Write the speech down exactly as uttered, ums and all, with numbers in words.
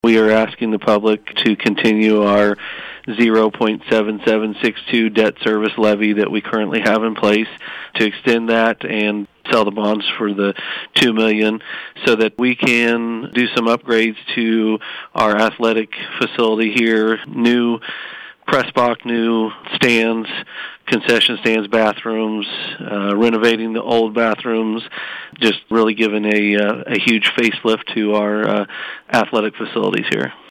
We are asking the public to continue our zero point seven seven six two debt service levy that we currently have in place, to extend that and sell the bonds for the two million dollars so that we can do some upgrades to our athletic facility here, new press box, new stands, concession stands, bathrooms, uh, renovating the old bathrooms, just really giving a, uh, a huge facelift to our uh, athletic facilities here.